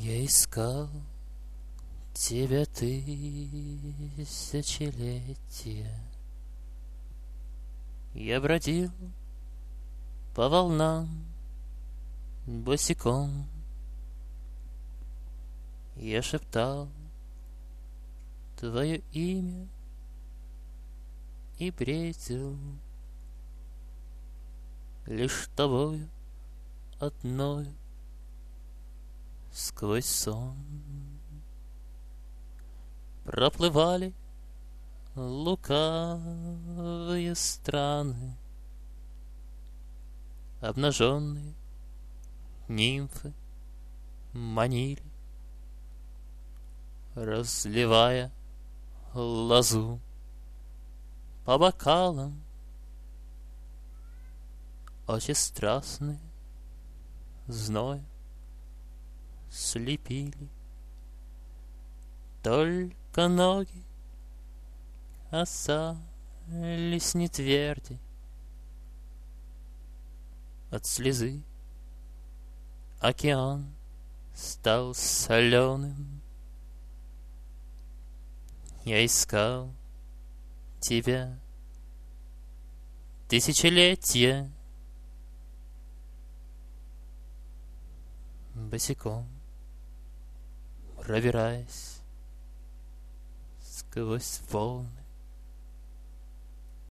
Я искал тебя тысячелетия. Я бродил по волнам босиком. Я шептал твое имя и бредил лишь тобою одною сквозь сон. Проплывали лукавые страны, обнаженные нимфы манили, разливая лозу по бокалам. Очи страстные зноя слепили, только ноги остались не тверди от слезы. Океан стал соленым. Я искал тебя тысячелетия босиком, пробираясь сквозь волны